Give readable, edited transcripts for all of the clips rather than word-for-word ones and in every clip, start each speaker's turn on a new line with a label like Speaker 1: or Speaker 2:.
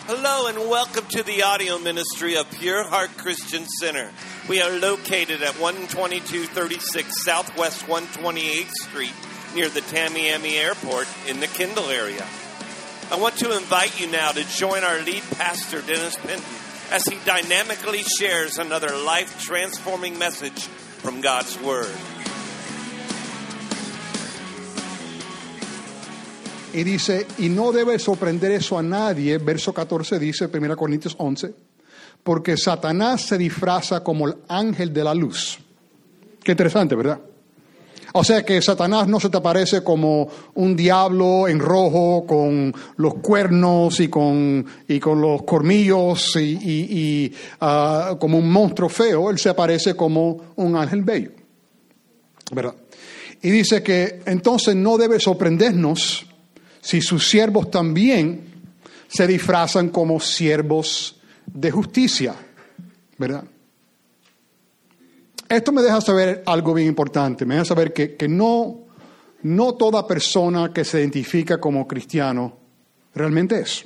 Speaker 1: Hello and welcome to the audio ministry of Pure Heart Christian Center. We are located at 12236 Southwest 128th Street near the Tamiami Airport in the Kendall area. I want to invite you now to join our lead pastor, Dennis Penton, as he dynamically shares another life-transforming message from God's Word.
Speaker 2: Y dice, y no debe sorprender eso a nadie, verso 14 dice, 1 Corintios 11, porque Satanás se disfraza como el ángel de la luz. Qué interesante, ¿verdad? O sea que Satanás no se te aparece como un diablo en rojo con los cuernos y con los colmillos y como un monstruo feo. Él se aparece como un ángel bello, ¿verdad? Y dice que entonces no debe sorprendernos si sus siervos también se disfrazan como siervos de justicia, ¿verdad? Esto me deja saber algo bien importante. Me deja saber que no toda persona que se identifica como cristiano realmente es.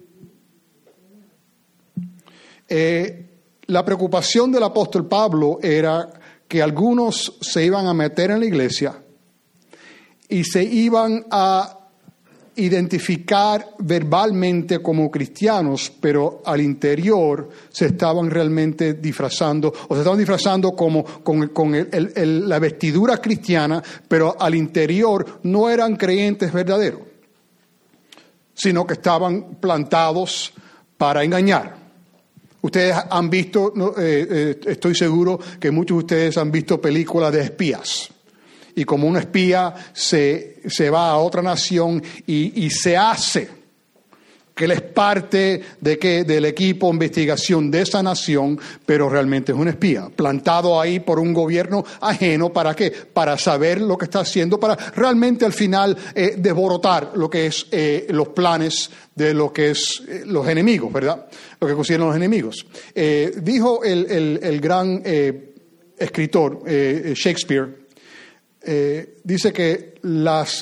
Speaker 2: La preocupación del apóstol Pablo era que algunos se iban a meter en la iglesia y se iban a identificar verbalmente como cristianos, pero al interior se estaban realmente disfrazando, o se estaban disfrazando como con la vestidura cristiana, pero al interior no eran creyentes verdaderos, sino que estaban plantados para engañar. Ustedes han visto, estoy seguro que muchos de ustedes han visto películas de espías. Y como un espía se va a otra nación y se hace que él es parte del equipo de investigación de esa nación, pero realmente es un espía, plantado ahí por un gobierno ajeno. ¿Para qué? Para saber lo que está haciendo, para realmente al final desborotar lo que es los planes de lo que es los enemigos, ¿verdad? Lo que consideran los enemigos. Dijo el gran escritor Shakespeare, dice que las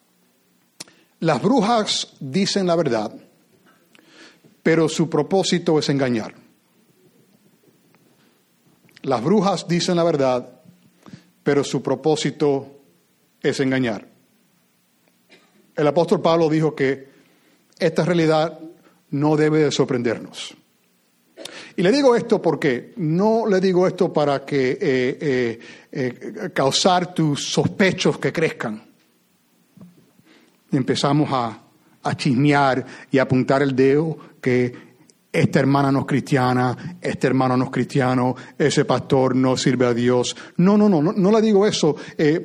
Speaker 2: brujas dicen la verdad, pero su propósito es engañar. Las brujas dicen la verdad, pero su propósito es engañar. El apóstol Pablo dijo que esta realidad no debe de sorprendernos. Y le digo esto porque no le digo esto para que causar tus sospechos que crezcan. Y empezamos a chismear y a apuntar el dedo que esta hermana no es cristiana, este hermano no es cristiano, ese pastor no sirve a Dios. No le digo eso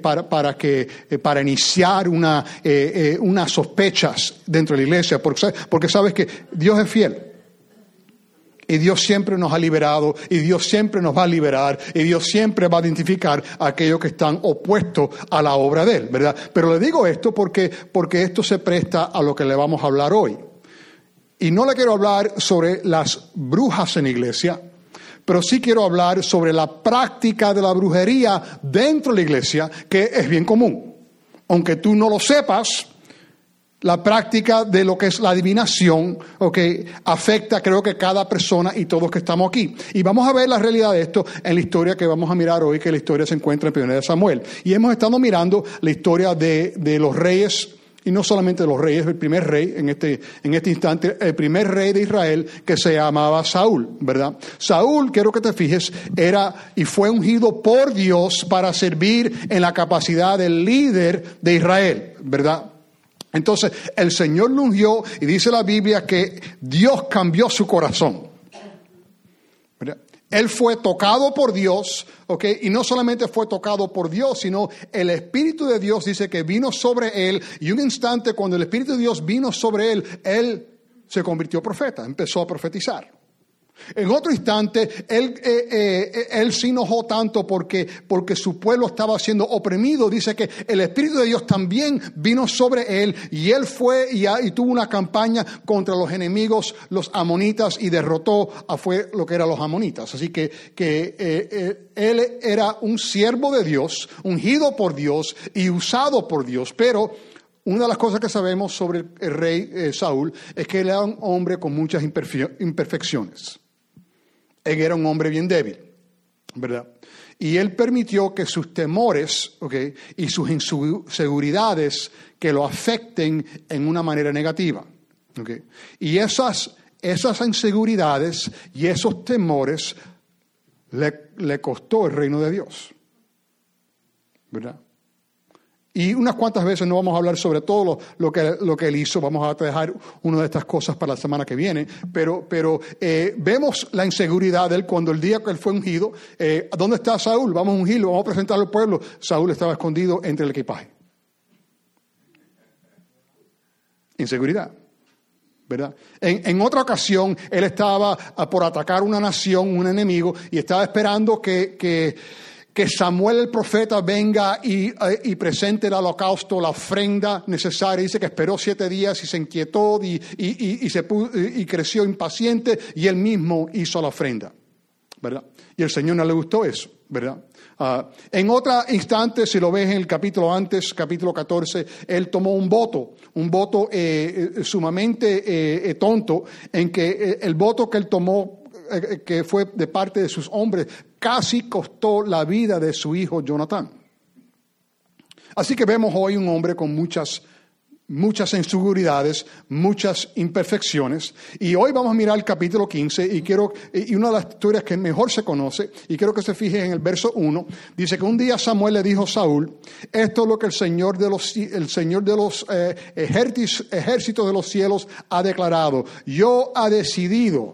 Speaker 2: para iniciar unas sospechas dentro de la iglesia, porque sabes que Dios es fiel. Y Dios siempre nos ha liberado, y Dios siempre nos va a liberar, y Dios siempre va a identificar a aquellos que están opuestos a la obra de Él, ¿verdad? Pero le digo esto porque esto se presta a lo que le vamos a hablar hoy. Y no le quiero hablar sobre las brujas en la iglesia, pero sí quiero hablar sobre la práctica de la brujería dentro de la iglesia, que es bien común. Aunque tú no lo sepas, la práctica de lo que es la adivinación, afecta creo que cada persona y todos que estamos aquí. Y vamos a ver la realidad de esto en la historia que vamos a mirar hoy, que la historia se encuentra en 1 Samuel. Y hemos estado mirando la historia de los reyes, y no solamente de los reyes, el primer rey en este instante, el primer rey de Israel que se llamaba Saúl, ¿verdad? Saúl, quiero que te fijes, era y fue ungido por Dios para servir en la capacidad del líder de Israel, ¿verdad? Entonces, el Señor lo ungió y dice la Biblia que Dios cambió su corazón. ¿Verdad? Él fue tocado por Dios, y no solamente fue tocado por Dios, sino el Espíritu de Dios dice que vino sobre él, y un instante cuando el Espíritu de Dios vino sobre él se convirtió en profeta, empezó a profetizar. En otro instante, él se enojó tanto porque su pueblo estaba siendo oprimido. Dice que el Espíritu de Dios también vino sobre él y él fue y tuvo una campaña contra los enemigos, los amonitas, y derrotó fue lo que eran los amonitas. Así que él era un siervo de Dios, ungido por Dios y usado por Dios, pero una de las cosas que sabemos sobre el rey Saúl es que él era un hombre con muchas imperfecciones. Él era un hombre bien débil, ¿verdad? Y él permitió que sus temores, ¿okay?, y sus inseguridades que lo afecten en una manera negativa, ¿okay? Y esas inseguridades y esos temores le costó el reino de Dios, ¿verdad? Y unas cuantas veces no vamos a hablar sobre todo lo que él hizo. Vamos a dejar una de estas cosas para la semana que viene. Pero vemos la inseguridad de él cuando el día que él fue ungido. ¿Dónde está Saúl? Vamos a ungirlo, vamos a presentarlo al pueblo. Saúl estaba escondido entre el equipaje. Inseguridad, ¿verdad? En otra ocasión, él estaba por atacar una nación, un enemigo, y estaba esperando que Samuel el profeta venga y presente el holocausto, la ofrenda necesaria. Dice que esperó 7 días y se inquietó y creció impaciente, y él mismo hizo la ofrenda, ¿verdad? Y el Señor no le gustó eso, ¿verdad? En otra instante, si lo ves en el capítulo antes, capítulo 14, él tomó un voto sumamente tonto, en que el voto que él tomó, que fue de parte de sus hombres, casi costó la vida de su hijo Jonatán. Así que vemos hoy un hombre con muchas inseguridades, muchas imperfecciones. Y hoy vamos a mirar el capítulo 15 y una de las historias que mejor se conoce, y quiero que se fije en el verso 1, dice que un día Samuel le dijo a Saúl: esto es lo que el Señor de los ejércitos de los cielos ha declarado. Yo he decidido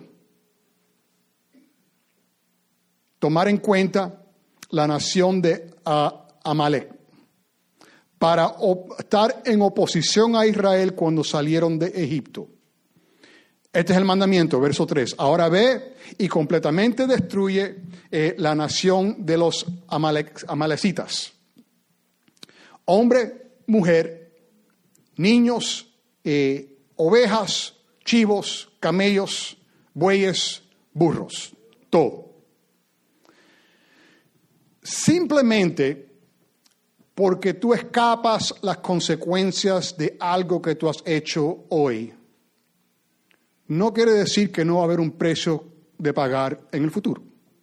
Speaker 2: tomar en cuenta la nación de Amalek para estar en oposición a Israel cuando salieron de Egipto. Este es el mandamiento, verso 3. Ahora ve y completamente destruye la nación de los amalecitas. Hombre, mujer, niños, ovejas, chivos, camellos, bueyes, burros, todo. Simplemente porque tú escapas las consecuencias de algo que tú has hecho hoy, no quiere decir que no va a haber un precio de pagar en el futuro.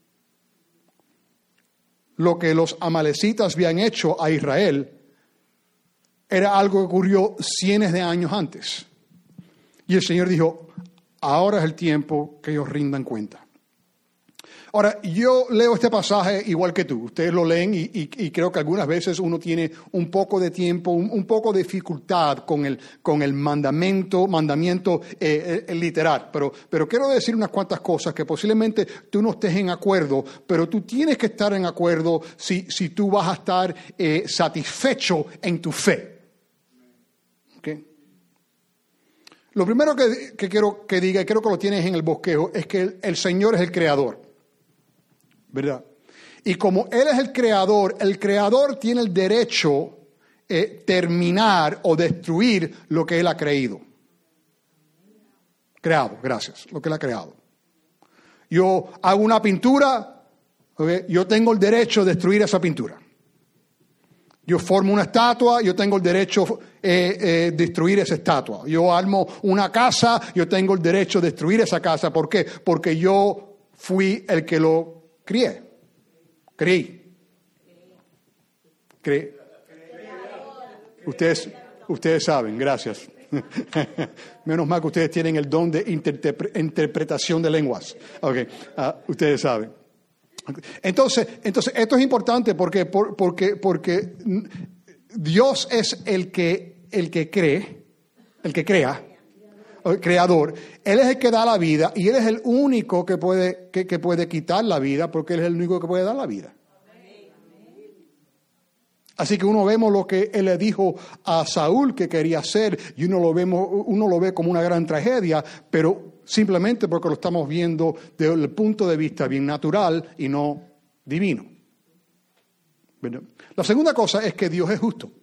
Speaker 2: Lo que los amalecitas habían hecho a Israel era algo que ocurrió cientos de años antes. Y el Señor dijo: ahora es el tiempo que ellos rindan cuenta. Ahora, yo leo este pasaje igual que tú. Ustedes lo leen y creo que algunas veces uno tiene un poco de tiempo, un poco de dificultad con el mandamiento literal. Pero quiero decir unas cuantas cosas que posiblemente tú no estés en acuerdo, pero tú tienes que estar en acuerdo si tú vas a estar satisfecho en tu fe. ¿Okay? Lo primero que quiero que diga, y creo que lo tienes en el bosquejo, es que el Señor es el creador, ¿verdad? Y como Él es el creador tiene el derecho terminar o destruir lo que Él ha creado, lo que Él ha creado. Yo hago una pintura, ¿okay? Yo tengo el derecho de destruir esa pintura. Yo formo una estatua, yo tengo el derecho de destruir esa estatua. Yo armo una casa, yo tengo el derecho de destruir esa casa. ¿Por qué? Porque yo fui el que lo creí. Ustedes saben, gracias. Menos mal que ustedes tienen el don de interpretación de lenguas. Okay. Ustedes saben. Entonces esto es importante porque Dios es el que crea, el creador. Él es el que da la vida y Él es el único que puede quitar la vida, porque Él es el único que puede dar la vida. Así que uno vemos lo que Él le dijo a Saúl que quería hacer y uno lo ve como una gran tragedia, pero simplemente porque lo estamos viendo desde el punto de vista bien natural y no divino. ¿Verdad? La segunda cosa es que Dios es justo.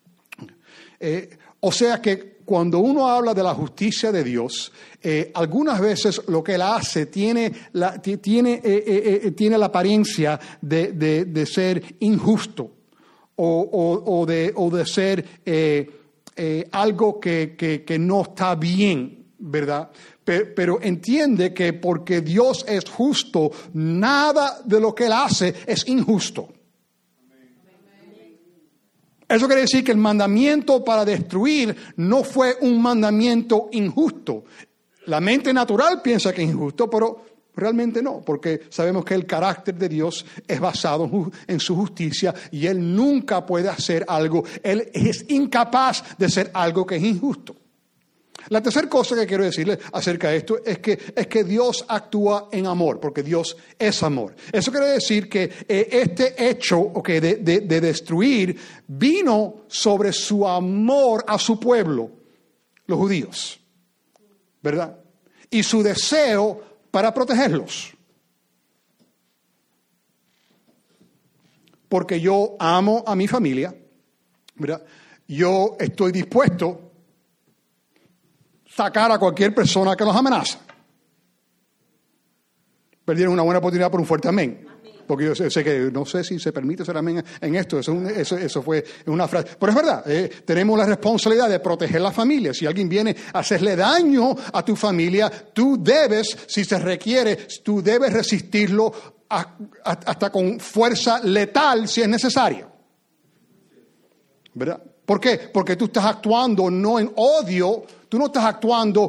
Speaker 2: O sea que cuando uno habla de la justicia de Dios, algunas veces lo que Él hace tiene la apariencia de ser injusto o de ser algo que no está bien, ¿verdad? Pero entiende que porque Dios es justo, nada de lo que Él hace es injusto. Eso quiere decir que el mandamiento para destruir no fue un mandamiento injusto. La mente natural piensa que es injusto, pero realmente no, porque sabemos que el carácter de Dios es basado en su justicia y Él nunca puede hacer algo, Él es incapaz de hacer algo que es injusto. La tercera cosa que quiero decirles acerca de esto es que Dios actúa en amor, porque Dios es amor. Eso quiere decir que este hecho de destruir vino sobre su amor a su pueblo, los judíos, ¿verdad? Y su deseo para protegerlos. Porque yo amo a mi familia, ¿verdad? Yo estoy dispuesto sacar a cualquier persona que los amenaza. Perdieron una buena oportunidad por un fuerte amén. Porque yo sé que no sé si se permite ser amén en esto. Eso fue una frase. Pero es verdad, tenemos la responsabilidad de proteger la familia. Si alguien viene a hacerle daño a tu familia, tú debes, si se requiere, tú debes resistirlo hasta con fuerza letal si es necesaria. ¿Verdad? ¿Por qué? Porque tú estás actuando no en odio, tú no estás actuando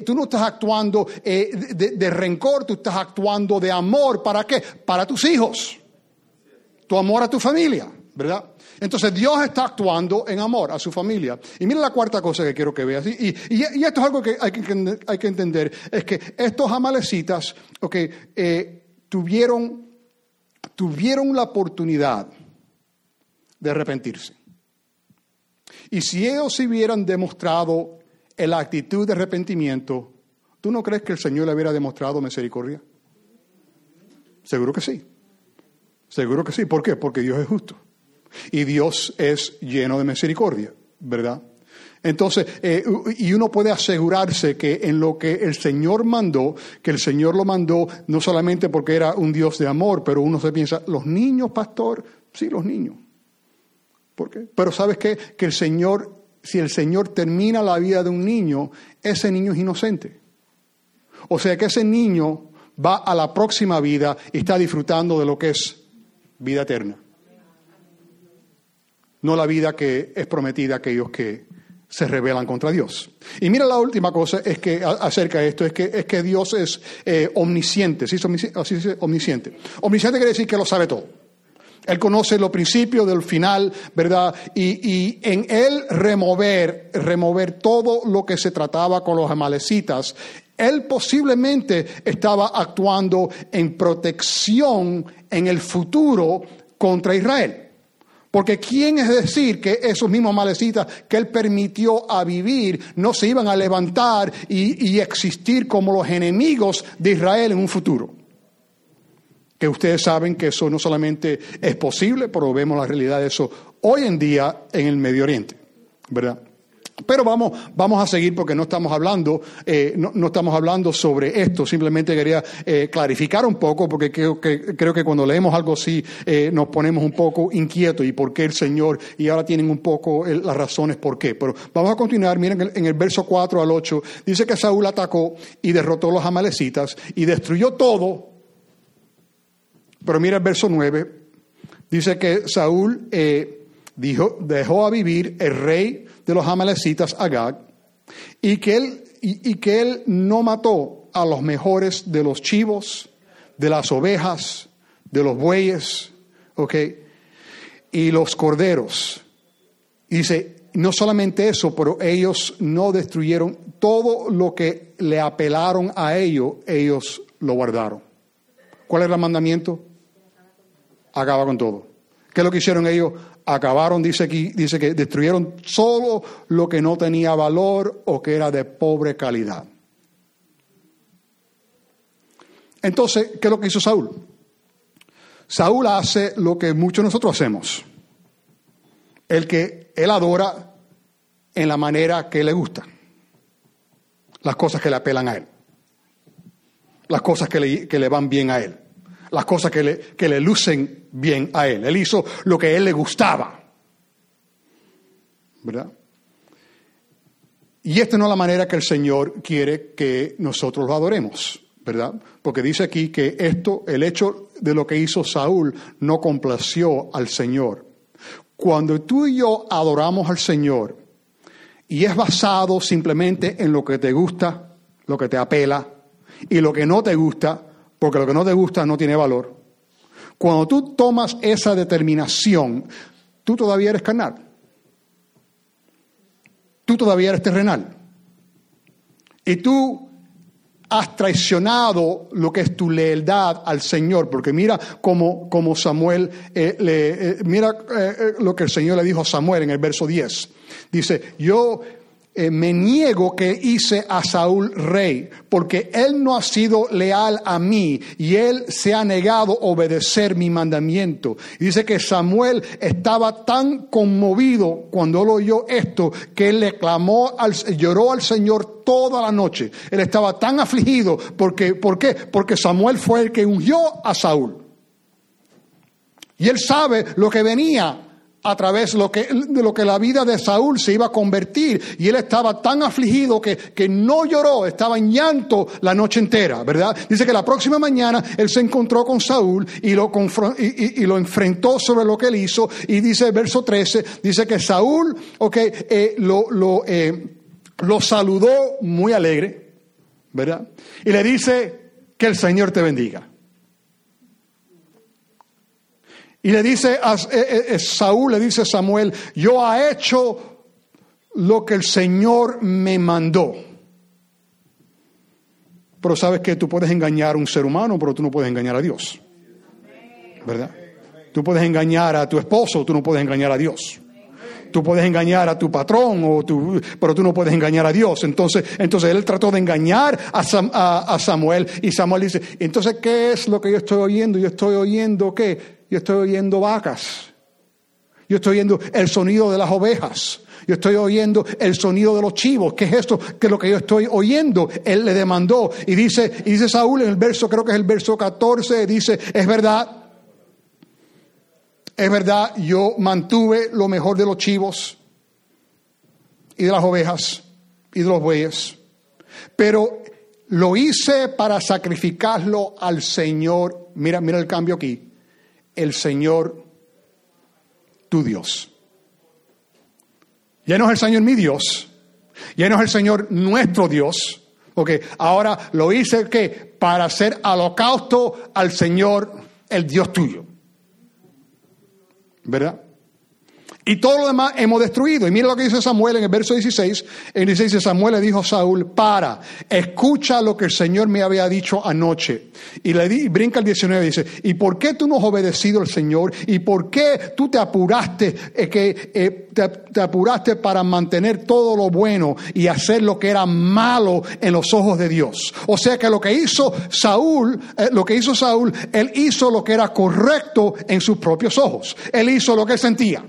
Speaker 2: de rencor, tú estás actuando de amor. ¿Para qué? Para tus hijos. Tu amor a tu familia, ¿verdad? Entonces Dios está actuando en amor a su familia. Y mira la cuarta cosa que quiero que veas. Y esto es algo que hay que entender. Es que estos amalecitas tuvieron la oportunidad de arrepentirse. Y si ellos se hubieran demostrado en la actitud de arrepentimiento, ¿tú no crees que el Señor le hubiera demostrado misericordia? Seguro que sí. Seguro que sí. ¿Por qué? Porque Dios es justo. Y Dios es lleno de misericordia, ¿verdad? Entonces, y uno puede asegurarse que en lo que el Señor mandó, que el Señor lo mandó no solamente porque era un Dios de amor, pero uno se piensa, ¿los niños, pastor? Sí, los niños. ¿Por qué? Pero ¿sabes qué? Que el Señor, si el Señor termina la vida de un niño, ese niño es inocente. O sea que ese niño va a la próxima vida y está disfrutando de lo que es vida eterna. No la vida que es prometida a aquellos que se rebelan contra Dios. Y mira la última cosa es que acerca de esto, es que Dios es omnisciente. ¿Sí? Así es omnisciente. Omnisciente quiere decir que lo sabe todo. Él conoce los principios del final, ¿verdad? Y en Él remover todo lo que se trataba con los amalecitas, Él posiblemente estaba actuando en protección en el futuro contra Israel. Porque ¿quién es decir que esos mismos amalecitas que Él permitió a vivir no se iban a levantar y existir como los enemigos de Israel en un futuro? Que ustedes saben que eso no solamente es posible, pero vemos la realidad de eso hoy en día en el Medio Oriente, ¿verdad? Pero vamos a seguir porque no estamos hablando sobre esto. Simplemente quería clarificar un poco porque creo que cuando leemos algo así nos ponemos un poco inquietos y por qué el Señor, y ahora tienen un poco las razones por qué. Pero vamos a continuar. Miren en el verso 4 al 8 dice que Saúl atacó y derrotó a los amalecitas y destruyó todo. Pero mira el verso 9, dice que Saúl dejó a vivir el rey de los amalecitas, Agag, y que él no mató a los mejores de los chivos, de las ovejas, de los bueyes, y los corderos. Y dice, no solamente eso, pero ellos no destruyeron todo lo que le apelaron a ellos lo guardaron. ¿Cuál era el mandamiento? Acaba con todo. ¿Qué es lo que hicieron ellos? Acabaron, dice que destruyeron solo lo que no tenía valor o que era de pobre calidad. Entonces, ¿qué es lo que hizo Saúl? Saúl hace lo que muchos de nosotros hacemos. Él adora en la manera que le gusta. Las cosas que le apelan a él. Las cosas que le van bien a él. Las cosas que le lucen bien a él. Él hizo lo que a él le gustaba, ¿verdad? Y esta no es la manera que el Señor quiere que nosotros lo adoremos, ¿verdad? Porque dice aquí que el hecho de lo que hizo Saúl no complació al Señor. Cuando tú y yo adoramos al Señor y es basado simplemente en lo que te gusta, lo que te apela, y lo que no te gusta, porque lo que no te gusta no tiene valor, cuando tú tomas esa determinación, tú todavía eres carnal. Tú todavía eres terrenal. Y tú has traicionado lo que es tu lealtad al Señor, porque mira como Samuel, lo que el Señor le dijo a Samuel en el verso 10. Dice, yo me niego que hice a Saúl rey, porque él no ha sido leal a mí y él se ha negado a obedecer mi mandamiento. Y dice que Samuel estaba tan conmovido cuando él oyó esto, que él lloró al Señor toda la noche. Él estaba tan afligido, ¿por qué? Porque Samuel fue el que ungió a Saúl. Y él sabe lo que venía a través de lo que la vida de Saúl se iba a convertir. Y él estaba tan afligido que no lloró, estaba en llanto la noche entera, ¿verdad? Dice que la próxima mañana él se encontró con Saúl y lo enfrentó sobre lo que él hizo. Y dice el verso 13, dice que Saúl lo saludó muy alegre, ¿verdad? Y le dice que el Señor te bendiga. Y le dice Saúl le dice a Samuel, yo he hecho lo que el Señor me mandó. Pero sabes que tú puedes engañar a un ser humano, pero tú no puedes engañar a Dios, ¿verdad? Tú puedes engañar a tu esposo, tú no puedes engañar a Dios. Tú puedes engañar a tu patrón, pero tú no puedes engañar a Dios. Entonces él trató de engañar a Samuel, y Samuel dice, entonces, ¿qué es lo que yo estoy oyendo? Yo estoy oyendo, ¿qué? Yo estoy oyendo vacas. Yo estoy oyendo el sonido de las ovejas. Yo estoy oyendo el sonido de los chivos. ¿Qué es esto? ¿Qué es lo que yo estoy oyendo? Él le demandó. Y dice Saúl en el verso, creo que es el verso 14, dice, es verdad, yo mantuve lo mejor de los chivos y de las ovejas y de los bueyes, pero lo hice para sacrificarlo al Señor. Mira el cambio aquí. El Señor, tu Dios. Ya no es el Señor mi Dios, ya no es el Señor nuestro Dios, porque ahora lo hice ¿qué? Para hacer holocausto al Señor, el Dios tuyo, ¿verdad? Y todo lo demás hemos destruido. Y mira lo que dice Samuel en el verso 16. En el 16 dice, Samuel le dijo a Saúl, escucha lo que el Señor me había dicho anoche. Y brinca el 19 y dice, ¿y por qué tú no has obedecido al Señor? ¿Y por qué tú te apuraste para mantener todo lo bueno y hacer lo que era malo en los ojos de Dios? O sea que lo que hizo Saúl, él hizo lo que era correcto en sus propios ojos. Él hizo lo que él sentía.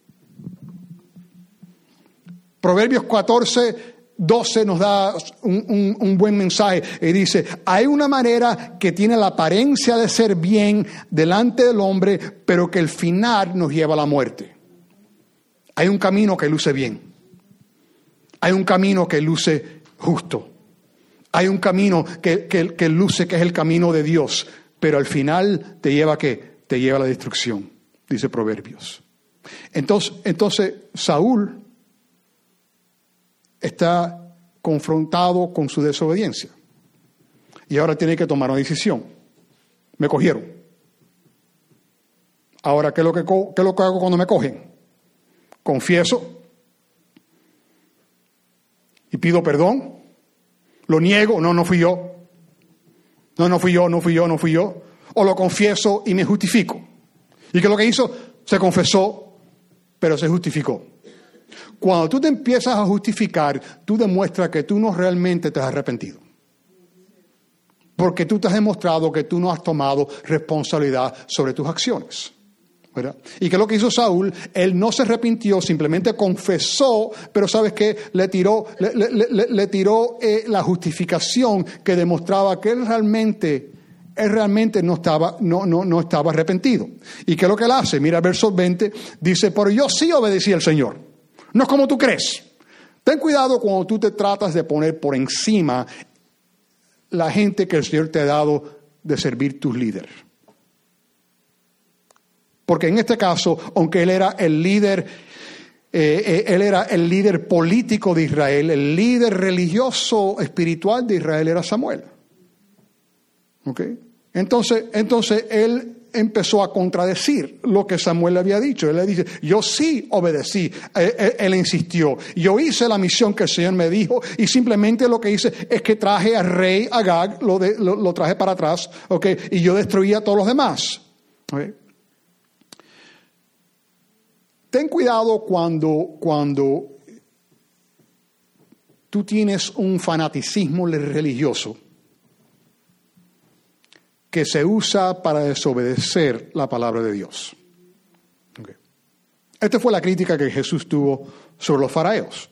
Speaker 2: Proverbios 14:12 nos da un buen mensaje y dice, hay una manera que tiene la apariencia de ser bien delante del hombre, pero que el final nos lleva a la muerte. Hay un camino que luce bien. Hay un camino que luce justo. Hay un camino que luce que es el camino de Dios, pero al final te lleva ¿a qué? Te lleva a la destrucción, dice Proverbios. Entonces Saúl está confrontado con su desobediencia. Y ahora tiene que tomar una decisión. Me cogieron. Ahora, ¿qué es lo que hago cuando me cogen? Confieso. Y pido perdón. Lo niego. No fui yo. No fui yo. O lo confieso y me justifico. ¿Y qué es lo que hizo? Se confesó, pero se justificó. Cuando tú te empiezas a justificar, tú demuestras que tú no realmente te has arrepentido. Porque tú te has demostrado que tú no has tomado responsabilidad sobre tus acciones, ¿verdad? ¿Y qué es lo que hizo Saúl? Él no se arrepintió, simplemente confesó, pero ¿sabes qué? Le tiró la justificación que demostraba que él realmente no estaba arrepentido. ¿Y qué es lo que él hace? Mira el verso 20, dice, pero yo sí obedecí al Señor. No es como tú crees. Ten cuidado cuando tú te tratas de poner por encima la gente que el Señor te ha dado de servir tus líderes. Porque en este caso, aunque él era el líder político de Israel, el líder religioso espiritual de Israel era Samuel. ¿Okay? Entonces él empezó a contradecir lo que Samuel le había dicho. Él le dice, yo sí obedecí. Él insistió. Yo hice la misión que el Señor me dijo y simplemente lo que hice es que traje al rey Agag, lo traje para atrás, ¿okay? Y yo destruí a todos los demás. ¿Okay? Ten cuidado cuando tú tienes un fanaticismo religioso que se usa para desobedecer la palabra de Dios. Okay. Esta fue la crítica que Jesús tuvo sobre los fariseos.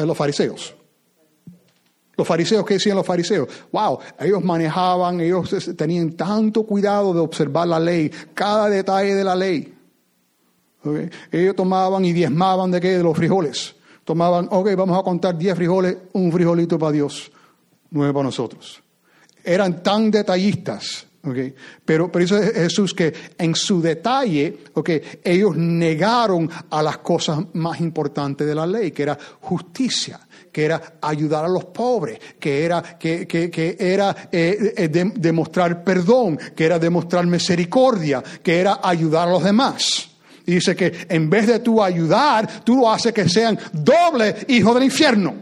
Speaker 2: Los fariseos, ¿qué decían los fariseos? Wow, ellos tenían tanto cuidado de observar la ley, cada detalle de la ley. Okay. Ellos tomaban y diezmaban de los frijoles. Tomaban, vamos a contar 10 frijoles, un frijolito para Dios, 9 para nosotros. Eran tan detallistas. Okay. Pero eso es Jesús que en su detalle, ellos negaron a las cosas más importantes de la ley, que era justicia, que era ayudar a los pobres, que era demostrar perdón, que era demostrar misericordia, que era ayudar a los demás. Y dice que en vez de tú ayudar, tú lo haces que sean doble hijos del infierno.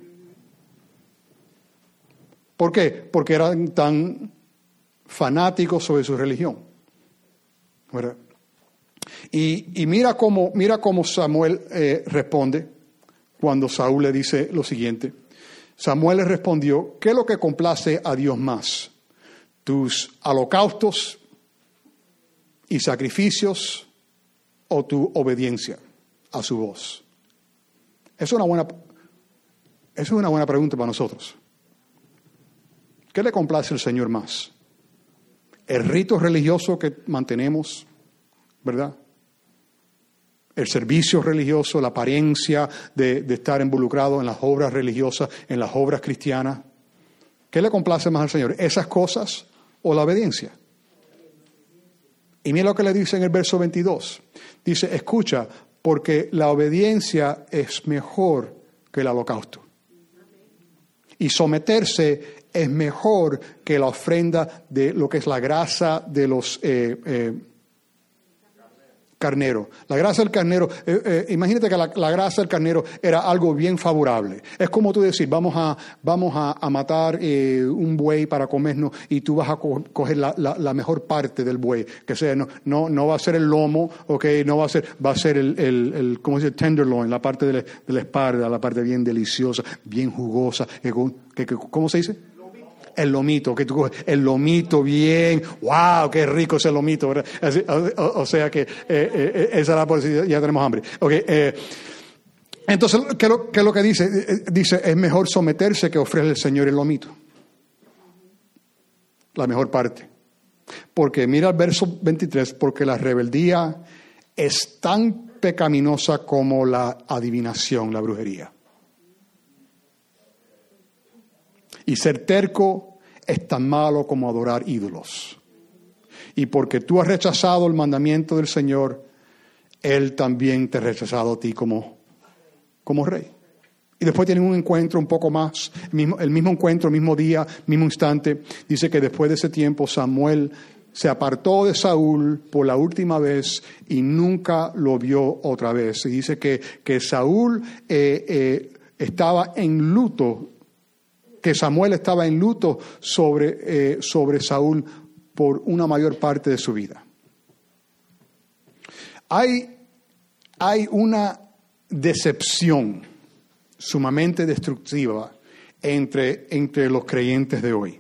Speaker 2: ¿Por qué? Porque eran tan fanáticos sobre su religión. ¿Verdad? Y mira cómo Samuel responde cuando Saúl le dice lo siguiente. Samuel le respondió, ¿qué es lo que complace a Dios más? ¿Tus holocaustos y sacrificios o tu obediencia a su voz? Es una buena pregunta para nosotros. ¿Qué le complace al Señor más? El rito religioso que mantenemos, ¿verdad? El servicio religioso, la apariencia de estar involucrado en las obras religiosas, en las obras cristianas. ¿Qué le complace más al Señor? ¿Esas cosas o la obediencia? Y mira lo que le dice en el verso 22. Dice, escucha, porque la obediencia es mejor que el holocausto. Y someterse es mejor que la ofrenda de lo que es la grasa de los carneros. La grasa del carnero, imagínate que la grasa del carnero era algo bien favorable. Es como tú decir, vamos a matar un buey para comernos y tú vas a coger la mejor parte del buey, que sea, no va a ser el lomo, no va a ser el ¿cómo se dice? Tenderloin, la parte de la espalda, la parte bien deliciosa, bien jugosa, ¿cómo se dice? El lomito, que tú coges el lomito bien, wow, qué rico ese lomito, ¿verdad? O sea que esa es la posibilidad, ya tenemos hambre. Entonces, ¿qué es lo que dice? Dice, es mejor someterse que ofrecerle al Señor el lomito. La mejor parte. Porque mira el verso 23, porque la rebeldía es tan pecaminosa como la adivinación, la brujería. Y ser terco es tan malo como adorar ídolos. Y porque tú has rechazado el mandamiento del Señor, Él también te ha rechazado a ti como rey. Y después tienen un encuentro un poco más, el mismo encuentro, el mismo día, mismo instante. Dice que después de ese tiempo Samuel se apartó de Saúl por la última vez y nunca lo vio otra vez. Y dice que Saúl estaba en luto, que Samuel estaba en luto sobre Saúl por una mayor parte de su vida. Hay una decepción sumamente destructiva entre los creyentes de hoy.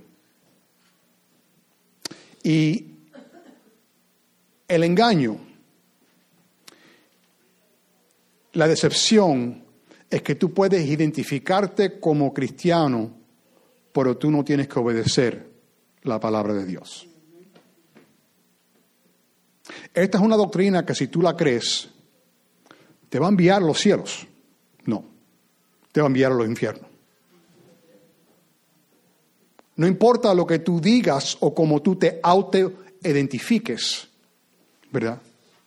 Speaker 2: Y el engaño, la decepción, es que tú puedes identificarte como cristiano, pero tú no tienes que obedecer la palabra de Dios. Esta es una doctrina que si tú la crees, te va a enviar a los cielos. No. te va a enviar a los infiernos. No importa lo que tú digas o cómo tú te autoidentifiques, ¿verdad?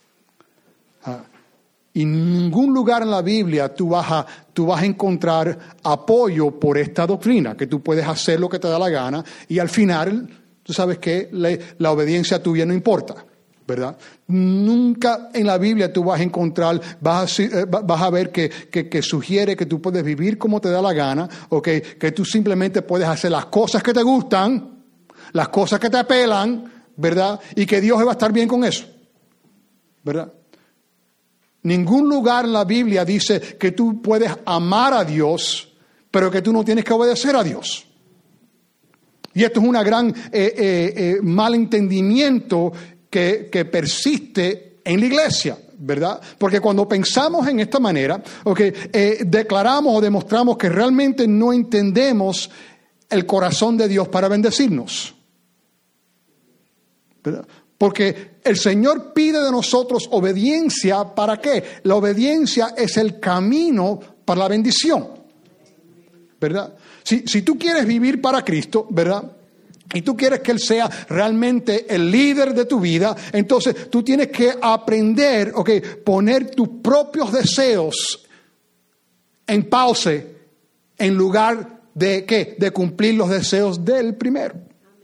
Speaker 2: Y en ningún lugar en la Biblia tú vas a encontrar apoyo por esta doctrina, que tú puedes hacer lo que te da la gana y al final, tú sabes que la obediencia tuya no importa, ¿verdad? Nunca en la Biblia tú vas a encontrar, vas a ver que sugiere que tú puedes vivir como te da la gana o que tú simplemente puedes hacer las cosas que te gustan, las cosas que te apelan, ¿verdad? Y que Dios va a estar bien con eso, ¿verdad? Ningún lugar en la Biblia dice que tú puedes amar a Dios, pero que tú no tienes que obedecer a Dios. Y esto es un gran malentendimiento que persiste en la iglesia, ¿verdad? Porque cuando pensamos en esta manera, declaramos o demostramos que realmente no entendemos el corazón de Dios para bendecirnos, ¿verdad? Porque el Señor pide de nosotros obediencia. ¿Para qué? La obediencia es el camino para la bendición, ¿verdad? Si tú quieres vivir para Cristo, ¿verdad? Y tú quieres que Él sea realmente el líder de tu vida, entonces tú tienes que aprender, poner tus propios deseos en pausa en lugar de ¿qué? De cumplir los deseos del primero.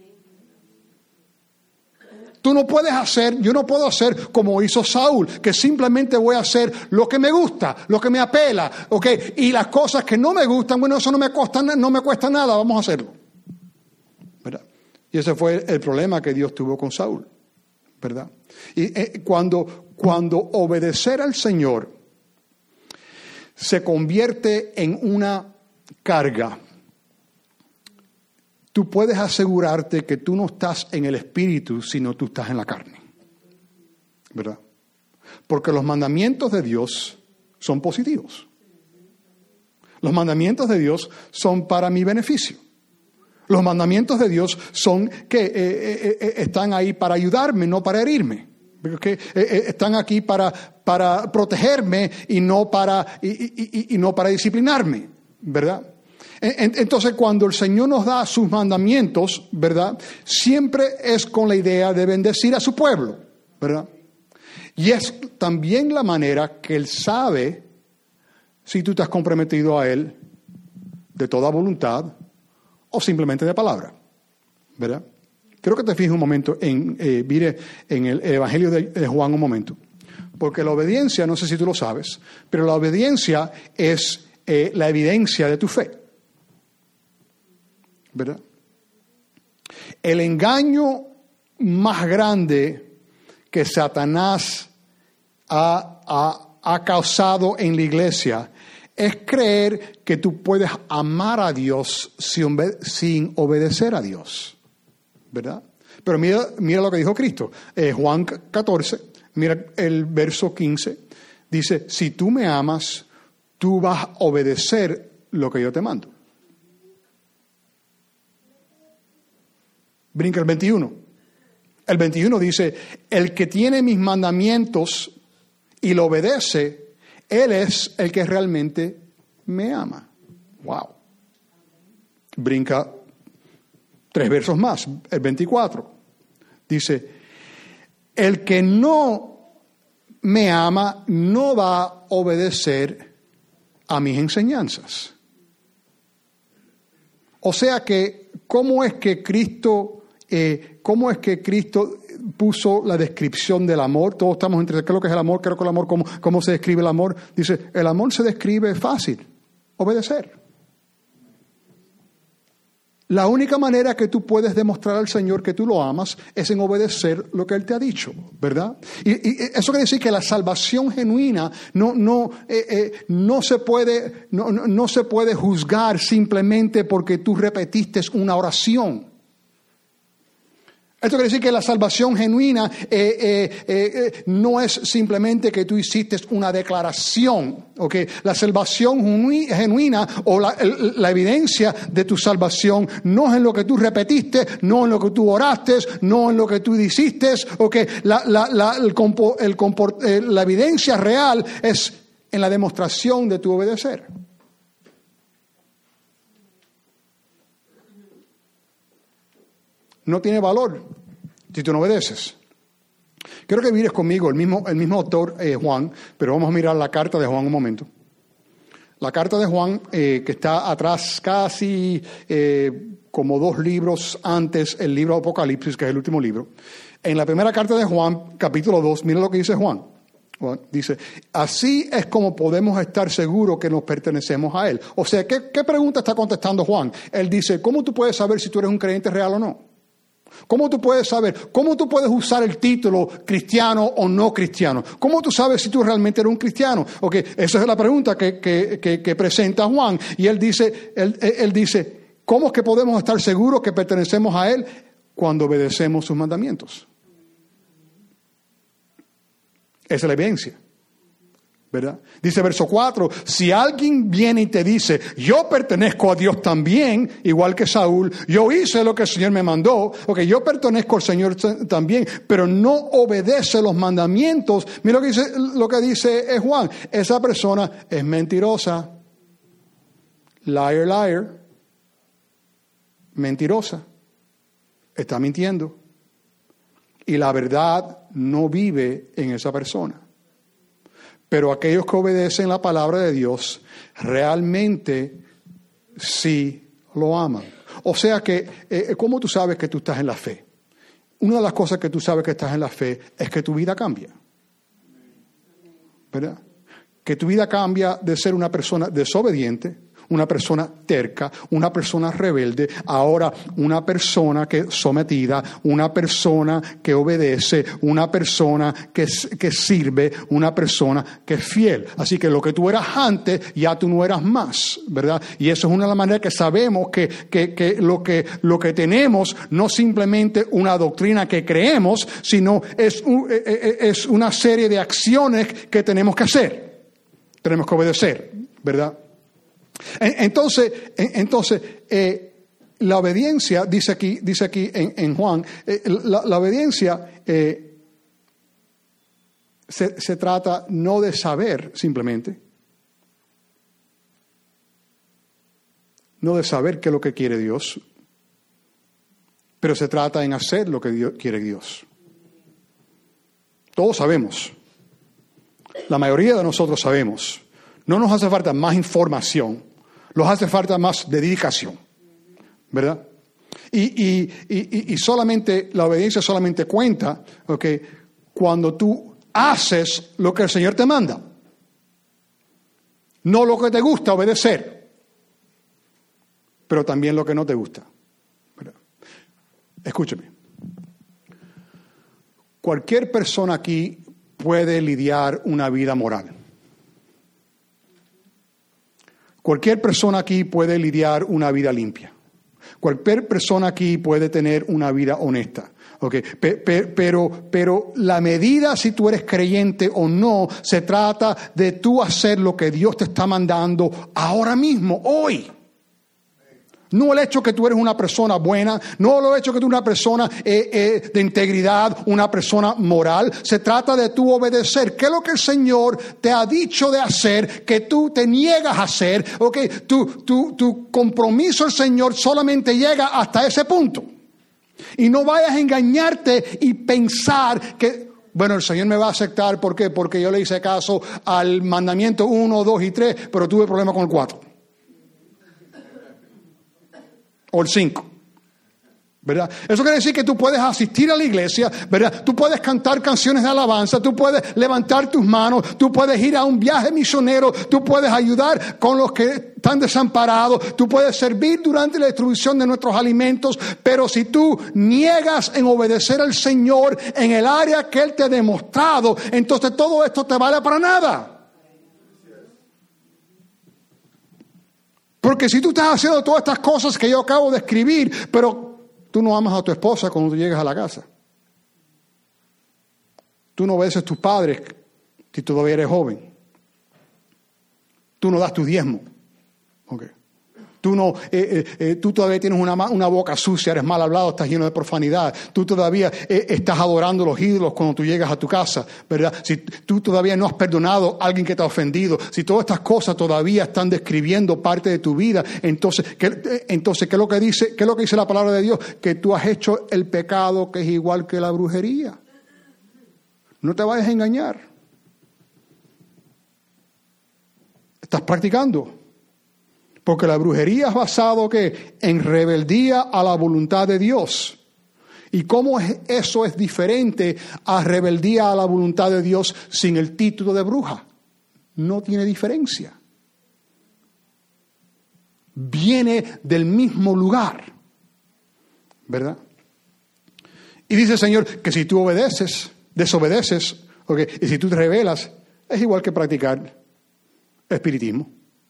Speaker 2: Yo no puedo hacer como hizo Saúl, que simplemente voy a hacer lo que me gusta, lo que me apela, y las cosas que no me gustan, bueno, eso no me cuesta nada, vamos a hacerlo, ¿verdad? Y ese fue el problema que Dios tuvo con Saúl, ¿verdad? Y cuando obedecer al Señor se convierte en una carga, tú puedes asegurarte que tú no estás en el espíritu, sino tú estás en la carne, ¿verdad? Porque los mandamientos de Dios son positivos. Los mandamientos de Dios son para mi beneficio. Los mandamientos de Dios son que están ahí para ayudarme, no para herirme. Están aquí para protegerme y no para disciplinarme, ¿verdad? Entonces, cuando el Señor nos da sus mandamientos, ¿verdad? Siempre es con la idea de bendecir a su pueblo, ¿verdad? Y es también la manera que Él sabe si tú te has comprometido a Él de toda voluntad o simplemente de palabra, ¿verdad? Quiero que te fijes un momento mire en el Evangelio de Juan un momento, porque la obediencia, no sé si tú lo sabes, pero la obediencia es la evidencia de tu fe, ¿verdad? El engaño más grande que Satanás ha causado en la iglesia es creer que tú puedes amar a Dios sin obedecer a Dios, ¿verdad? Pero mira lo que dijo Cristo. Juan 14, mira el verso 15, dice, si tú me amas, tú vas a obedecer lo que yo te mando. Brinca el 21. El 21 dice, el que tiene mis mandamientos y lo obedece, él es el que realmente me ama. Wow. Brinca 3 versos más. El 24 dice, el que no me ama no va a obedecer a mis enseñanzas. O sea que, ¿cómo es que Cristo puso la descripción del amor? Todos estamos entre qué es lo que es el amor, qué es lo que es el amor, cómo se describe el amor. Dice, el amor se describe fácil, obedecer. La única manera que tú puedes demostrar al Señor que tú lo amas es en obedecer lo que Él te ha dicho, ¿verdad? Y eso quiere decir que la salvación genuina no se puede juzgar simplemente porque tú repetiste una oración. Esto quiere decir que la salvación genuina no es simplemente que tú hiciste una declaración. ¿Okay? La salvación genuina o la evidencia de tu salvación no es en lo que tú repetiste, no en lo que tú oraste, no en lo que tú dijiste. ¿Okay? La evidencia real es en la demostración de tu obedecer. no tiene valor si tú no obedeces. Quiero que mires conmigo el mismo autor, Juan, pero vamos a mirar la carta de Juan un momento. La carta de Juan, que está atrás casi como 2 libros antes, el libro de Apocalipsis, que es el último libro. En la primera carta de Juan, capítulo 2, mira lo que dice Juan. Juan dice, así es como podemos estar seguros que nos pertenecemos a Él. O sea, ¿qué pregunta está contestando Juan? Él dice, ¿cómo tú puedes saber si tú eres un creyente real o no? ¿Cómo tú puedes saber? ¿Cómo tú puedes usar el título cristiano o no cristiano? ¿Cómo tú sabes si tú realmente eres un cristiano? Okay, esa es la pregunta que presenta Juan. Y él dice, ¿cómo es que podemos estar seguros que pertenecemos a Él? Cuando obedecemos sus mandamientos. Esa es la evidencia, ¿verdad? Dice verso 4, si alguien viene y te dice, yo pertenezco a Dios también, igual que Saúl, yo hice lo que el Señor me mandó, yo pertenezco al Señor también, pero no obedece los mandamientos, mira lo que dice Juan, esa persona es mentirosa, liar, liar, mentirosa, está mintiendo. Y la verdad no vive en esa persona. Pero aquellos que obedecen la palabra de Dios realmente sí lo aman. O sea que, ¿cómo tú sabes que tú estás en la fe? Una de las cosas que tú sabes que estás en la fe es que tu vida cambia. ¿Verdad? Que tu vida cambia de ser una persona desobediente, una persona terca, una persona rebelde, ahora una persona que es sometida, una persona que obedece, una persona que sirve, una persona que es fiel. Así que lo que tú eras antes, ya tú no eras más, ¿verdad? Y eso es una de las maneras que sabemos que lo que tenemos no simplemente una doctrina que creemos, sino es una serie de acciones que tenemos que hacer. Tenemos que obedecer, ¿verdad? Entonces, la obediencia, dice aquí en Juan, la obediencia se trata no de saber simplemente, no de saber qué es lo que quiere Dios, pero se trata en hacer lo que quiere Dios. Todos sabemos, la mayoría de nosotros sabemos. No nos hace falta más información, nos hace falta más dedicación, ¿verdad? Y solamente, la obediencia solamente cuenta, cuando tú haces lo que el Señor te manda. No lo que te gusta obedecer, pero también lo que no te gusta, ¿verdad? Escúcheme. Cualquier persona aquí puede lidiar una vida moral. Cualquier persona aquí puede lidiar una vida limpia. Cualquier persona aquí puede tener una vida honesta. Pero la medida si tú eres creyente o no, se trata de tú hacer lo que Dios te está mandando ahora mismo, hoy. No el hecho que tú eres una persona buena, no el hecho que tú eres una persona de integridad, una persona moral. Se trata de tú obedecer. ¿Qué es lo que el Señor te ha dicho de hacer que tú te niegas a hacer? Tu compromiso al Señor solamente llega hasta ese punto. Y no vayas a engañarte y pensar que, bueno, el Señor me va a aceptar. ¿Por qué? Porque yo le hice caso al mandamiento 1, 2 y 3, pero tuve problemas con el 4. O el 5, ¿verdad? Eso quiere decir que tú puedes asistir a la iglesia, ¿verdad? Tú puedes cantar canciones de alabanza, tú puedes levantar tus manos, tú puedes ir a un viaje misionero, tú puedes ayudar con los que están desamparados, tú puedes servir durante la distribución de nuestros alimentos, pero si tú niegas en obedecer al Señor en el área que Él te ha demostrado, entonces todo esto te vale para nada. Porque si tú estás haciendo todas estas cosas que yo acabo de escribir, pero tú no amas a tu esposa cuando tú llegas a la casa. Tú no obedeces a tus padres si todavía eres joven. Tú no das tu diezmo. Tú todavía tienes una boca sucia, eres mal hablado, estás lleno de profanidad. Tú todavía estás adorando los ídolos cuando tú llegas a tu casa, ¿verdad? Si tú todavía no has perdonado a alguien que te ha ofendido, si todas estas cosas todavía están describiendo parte de tu vida, entonces ¿qué es lo que dice la palabra de Dios? Que tú has hecho el pecado que es igual que la brujería. No te vayas a engañar. Estás practicando. Porque la brujería es basado ¿qué? En rebeldía a la voluntad de Dios. ¿Y cómo eso es diferente a rebeldía a la voluntad de Dios sin el título de bruja? No tiene diferencia. Viene del mismo lugar, ¿verdad? Y dice el Señor que si tú desobedeces, okay, y si tú te rebelas, es igual que practicar espiritismo.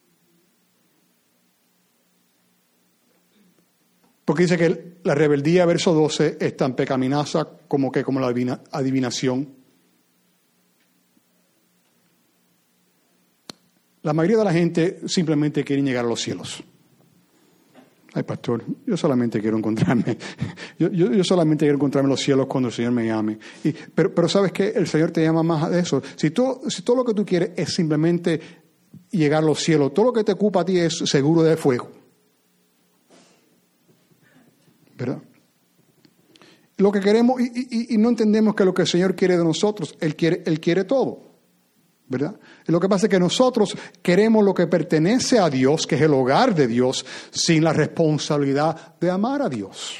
Speaker 2: Porque dice que la rebeldía, verso 12, es tan pecaminosa como la adivinación. La mayoría de la gente simplemente quiere llegar a los cielos. Ay, pastor, yo solamente quiero encontrarme. Yo solamente quiero encontrarme en los cielos cuando el Señor me llame. Pero ¿sabes qué? El Señor te llama más de eso. Si todo lo que tú quieres es simplemente llegar a los cielos, todo lo que te ocupa a ti es seguro de fuego. ¿Verdad? Lo que queremos, y no entendemos que lo que el Señor quiere de nosotros, Él quiere todo, ¿verdad? Lo que pasa es que nosotros queremos lo que pertenece a Dios, que es el hogar de Dios, sin la responsabilidad de amar a Dios,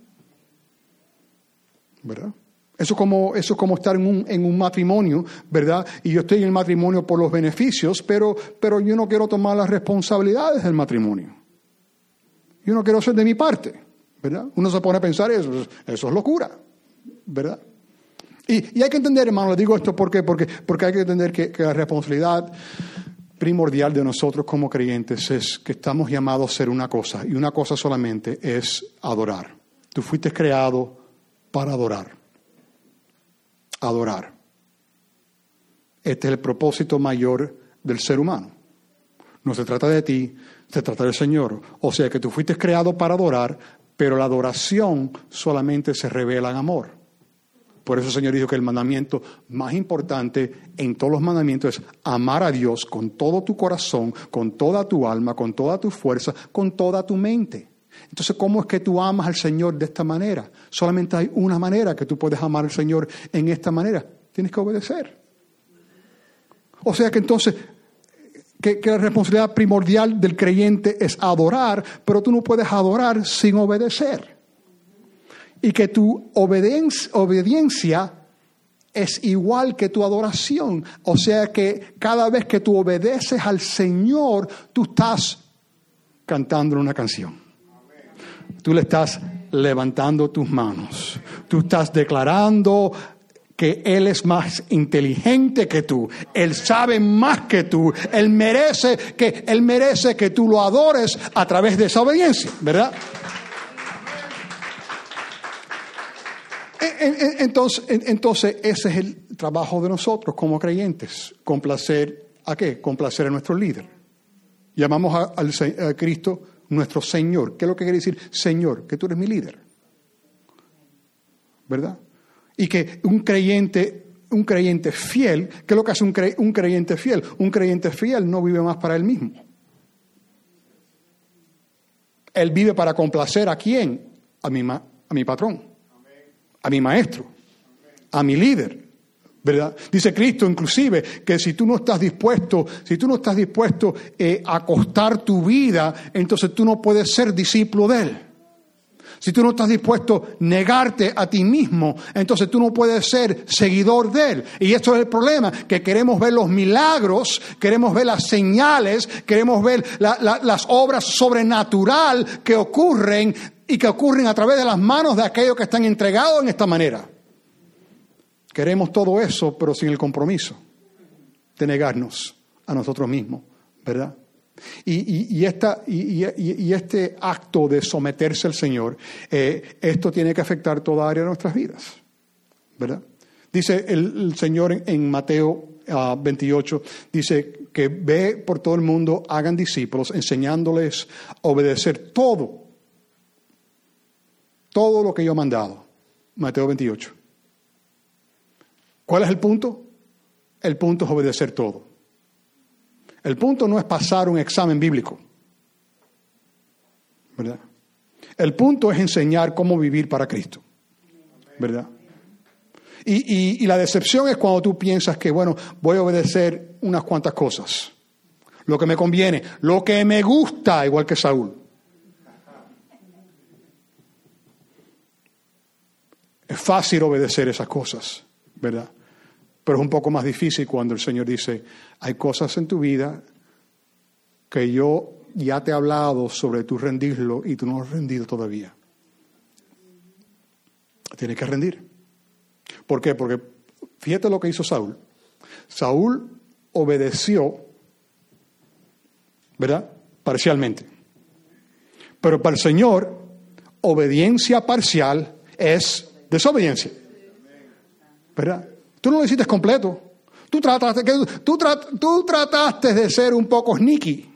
Speaker 2: ¿verdad? Eso es como estar en un matrimonio, ¿verdad? Y yo estoy en el matrimonio por los beneficios, pero yo no quiero tomar las responsabilidades del matrimonio. Yo no quiero ser de mi parte. ¿Verdad? Uno se pone a pensar eso es locura, ¿verdad? Y hay que entender, hermano, le digo esto porque hay que entender que la responsabilidad primordial de nosotros como creyentes es que estamos llamados a ser una cosa, y una cosa solamente es adorar. Tú fuiste creado para adorar. Adorar. Este es el propósito mayor del ser humano. No se trata de ti, se trata del Señor. O sea que tú fuiste creado para adorar, pero la adoración solamente se revela en amor. Por eso el Señor dijo que el mandamiento más importante en todos los mandamientos es amar a Dios con todo tu corazón, con toda tu alma, con toda tu fuerza, con toda tu mente. Entonces, ¿cómo es que tú amas al Señor de esta manera? Solamente hay una manera que tú puedes amar al Señor en esta manera. Tienes que obedecer. O sea que entonces que la responsabilidad primordial del creyente es adorar, pero tú no puedes adorar sin obedecer. Y que tu obediencia es igual que tu adoración. O sea que cada vez que tú obedeces al Señor, tú estás cantando una canción. Tú le estás levantando tus manos. Tú estás declarando que Él es más inteligente que tú. Él sabe más que tú. Él merece que tú lo adores a través de esa obediencia, ¿verdad? Entonces ese es el trabajo de nosotros como creyentes. ¿Complacer a qué? Complacer a nuestro líder. Llamamos a Cristo nuestro Señor. ¿Qué es lo que quiere decir Señor? Que tú eres mi líder, ¿verdad? Y que un creyente fiel, ¿qué es lo que hace un creyente fiel? Un creyente fiel no vive más para él mismo. Él vive para complacer ¿a quién? A mi patrón, a mi maestro, a mi líder, ¿verdad? Dice Cristo inclusive que si tú no estás dispuesto a costar tu vida, entonces tú no puedes ser discípulo de Él. Si tú no estás dispuesto a negarte a ti mismo, entonces tú no puedes ser seguidor de Él. Y esto es el problema, que queremos ver los milagros, queremos ver las señales, queremos ver las obras sobrenatural que ocurren y que ocurren a través de las manos de aquellos que están entregados en esta manera. Queremos todo eso, pero sin el compromiso de negarnos a nosotros mismos, ¿verdad? Y este acto de someterse al Señor, esto tiene que afectar toda área de nuestras vidas, ¿verdad? Dice el Señor en Mateo 28, dice que ve por todo el mundo, hagan discípulos, enseñándoles a obedecer todo lo que yo he mandado. Mateo 28. ¿Cuál es el punto? El punto es obedecer todo. El punto no es pasar un examen bíblico, ¿verdad? El punto es enseñar cómo vivir para Cristo, ¿verdad? Y la decepción es cuando tú piensas que, bueno, voy a obedecer unas cuantas cosas. Lo que me conviene, lo que me gusta, igual que Saúl. Es fácil obedecer esas cosas, ¿verdad? Pero es un poco más difícil cuando el Señor dice, hay cosas en tu vida que yo ya te he hablado sobre tu rendirlo y tú no lo has rendido todavía. Tienes que rendir. ¿Por qué? Porque fíjate lo que hizo Saúl. Saúl obedeció, ¿verdad? Parcialmente. Pero para el Señor, obediencia parcial es desobediencia, ¿verdad? Tú no lo hiciste completo. Tú trataste de ser un poco sneaky.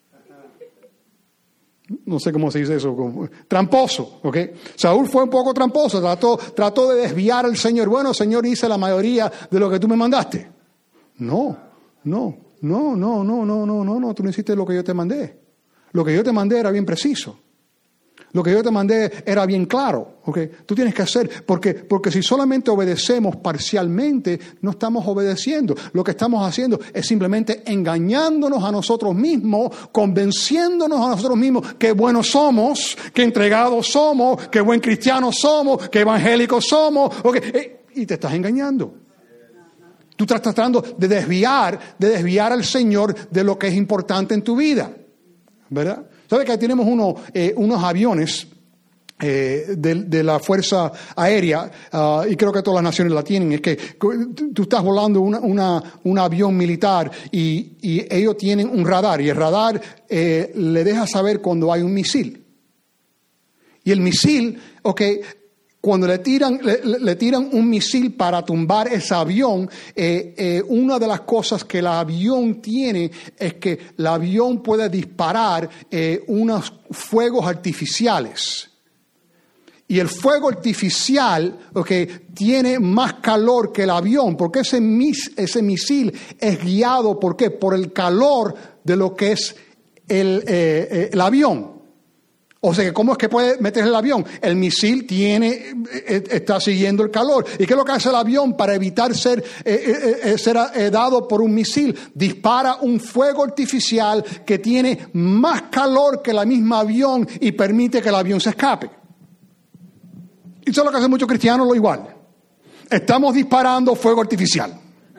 Speaker 2: No sé cómo se dice eso, tramposo, ¿ok? Saúl fue un poco tramposo, trató de desviar al Señor. Bueno, Señor, hice la mayoría de lo que tú me mandaste. No, tú no hiciste lo que yo te mandé. Lo que yo te mandé era bien preciso. Lo que yo te mandé era bien claro, ¿ok? Tú tienes que hacer, porque si solamente obedecemos parcialmente, no estamos obedeciendo. Lo que estamos haciendo es simplemente engañándonos a nosotros mismos, convenciéndonos a nosotros mismos que buenos somos, que entregados somos, que buen cristianos somos, que evangélicos somos, ¿ok? Y te estás engañando. Tú estás tratando de desviar al Señor de lo que es importante en tu vida, ¿verdad? ¿Sabes que tenemos unos aviones de la Fuerza Aérea, y creo que todas las naciones la tienen? Es que tú estás volando un avión militar y ellos tienen un radar, y el radar le deja saber cuando hay un misil. Y el misil, cuando le tiran un misil para tumbar ese avión, una de las cosas que el avión tiene es que el avión puede disparar unos fuegos artificiales. Y el fuego artificial, tiene más calor que el avión, porque ese misil es guiado, ¿por qué? Por el calor de lo que es el avión. O sea, ¿cómo es que puede meter el avión? El misil está siguiendo el calor. ¿Y qué es lo que hace el avión para evitar ser dado por un misil? Dispara un fuego artificial que tiene más calor que la misma avión y permite que el avión se escape. Y eso es lo que hacen muchos cristianos, lo igual. Estamos disparando fuego artificial.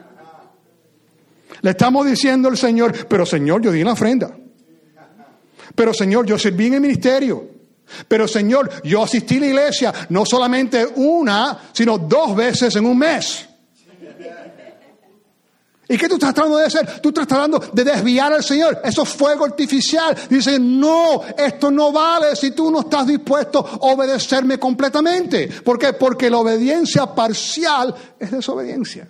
Speaker 2: Le estamos diciendo al Señor, pero Señor, yo di una ofrenda. Pero Señor, yo serví en el ministerio. Pero Señor, yo asistí a la iglesia no solamente una, sino 2 veces en un mes. ¿Y qué tú estás tratando de hacer? Tú estás tratando de desviar al Señor. Eso es fuego artificial. Dice, no, esto no vale si tú no estás dispuesto a obedecerme completamente. ¿Por qué? Porque la obediencia parcial es desobediencia.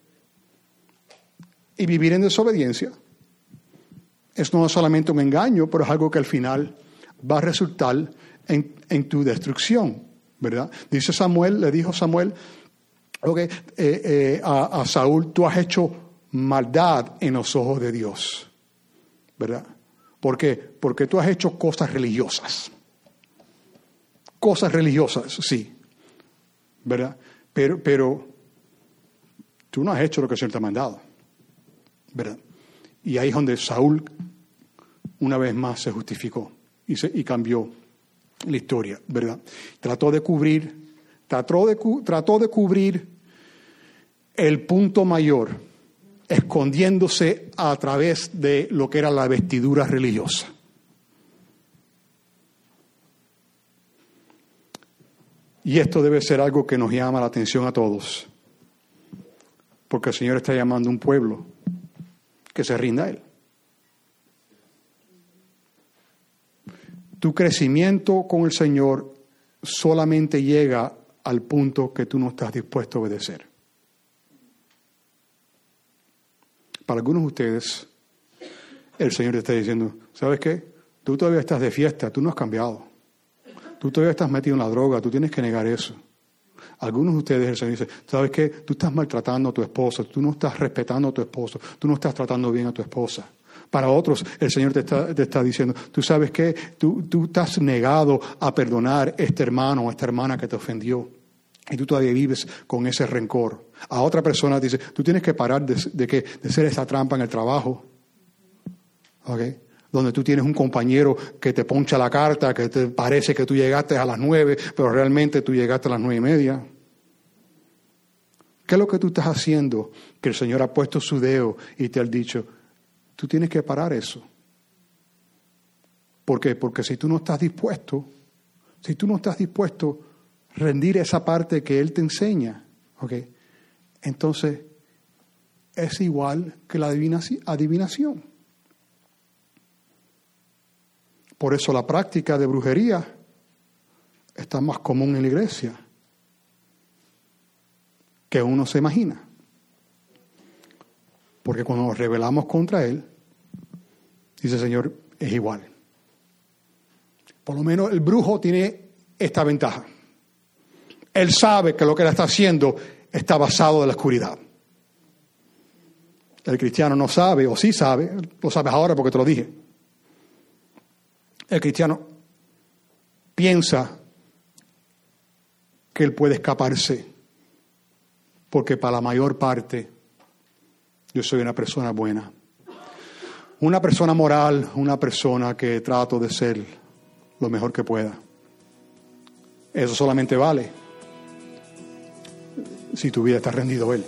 Speaker 2: Y vivir en desobediencia no es solamente un engaño, pero es algo que al final va a resultar en tu destrucción, ¿verdad? Le dijo Samuel a Saúl, tú has hecho maldad en los ojos de Dios, ¿verdad? ¿Por qué? Porque tú has hecho cosas religiosas. Cosas religiosas, sí, ¿verdad? Pero tú no has hecho lo que el Señor te ha mandado, ¿verdad? Y ahí es donde Saúl una vez más se justificó y cambió la historia, ¿verdad? Trató de cubrir el punto mayor, escondiéndose a través de lo que era la vestidura religiosa. Y esto debe ser algo que nos llama la atención a todos, porque el Señor está llamando a un pueblo que se rinda a Él. Tu crecimiento con el Señor solamente llega al punto que tú no estás dispuesto a obedecer. Para algunos de ustedes, el Señor te está diciendo, ¿sabes qué? Tú todavía estás de fiesta, tú no has cambiado. Tú todavía estás metido en la droga, tú tienes que negar eso. Algunos de ustedes, el Señor dice, ¿sabes qué? Tú estás maltratando a tu esposa, tú no estás respetando a tu esposo, tú no estás tratando bien a tu esposa. Para otros, el Señor te está diciendo, ¿tú sabes qué? Tú estás negado a perdonar a este hermano o a esta hermana que te ofendió. Y tú todavía vives con ese rencor. A otra persona dice, tú tienes que parar de ser esa trampa en el trabajo. ¿Okay? Donde tú tienes un compañero que te poncha la carta, que te parece que tú llegaste a las 9, pero realmente tú llegaste a las 9:30. ¿Qué es lo que tú estás haciendo? Que el Señor ha puesto su dedo y te ha dicho, tú tienes que parar eso. ¿Por qué? Porque si tú no estás dispuesto a rendir esa parte que Él te enseña, ¿okay? Entonces es igual que la adivinación. Por eso la práctica de brujería está más común en la iglesia que uno se imagina. Porque cuando nos rebelamos contra Él, dice el Señor, es igual. Por lo menos el brujo tiene esta ventaja. Él sabe que lo que él está haciendo está basado en la oscuridad. El cristiano no sabe, o sí sabe, lo sabes ahora porque te lo dije. El cristiano piensa que él puede escaparse, porque para la mayor parte yo soy una persona buena, una persona moral, una persona que trato de ser lo mejor que pueda. Eso solamente vale si tu vida está rendido a Él.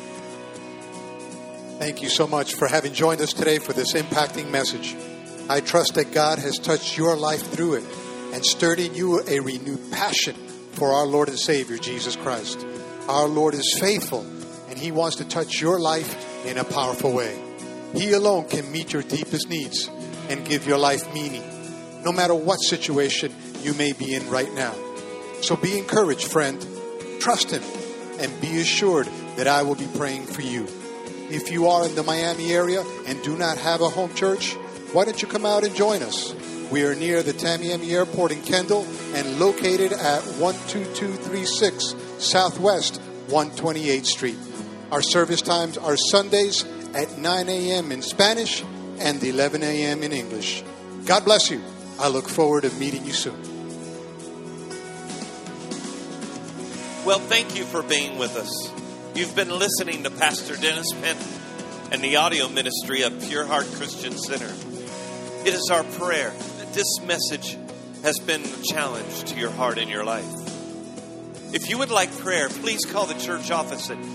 Speaker 3: Thank you so much for having joined us today for this impacting message. I trust that God has touched your life through it and stirred in you a renewed passion for our Lord and Savior, Jesus Christ. Our Lord is faithful, and He wants to touch your life in a powerful way. He alone can meet your deepest needs and give your life meaning, no matter what situation you may be in right now. So be encouraged, friend. Trust Him and be assured that I will be praying for you. If you are in the Miami area and do not have a home church, why don't you come out and join us? We are near the Tamiami Airport in Kendall and located at 12236 Southwest 128th Street. Our service times are Sundays at 9 a.m. in Spanish and 11 a.m. in English. God bless you. I look forward to meeting you soon.
Speaker 1: Well, thank you for being with us. You've been listening to Pastor Dennis Penton and the audio ministry of Pure Heart Christian Center. It is our prayer that this message has been a challenge to your heart and your life. If you would like prayer, please call the church office at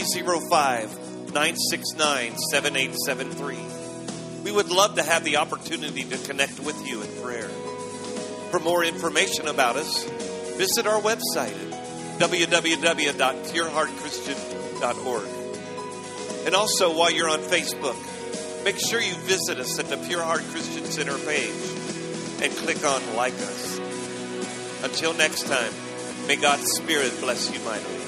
Speaker 1: 305-969-7873. We would love to have the opportunity to connect with you in prayer. For more information about us, visit our website at www.pureheartchristian.org. And also, while you're on Facebook, make sure you visit us at the Pure Heart Christian Center page and click on Like Us. Until next time, may God's Spirit bless you mightily.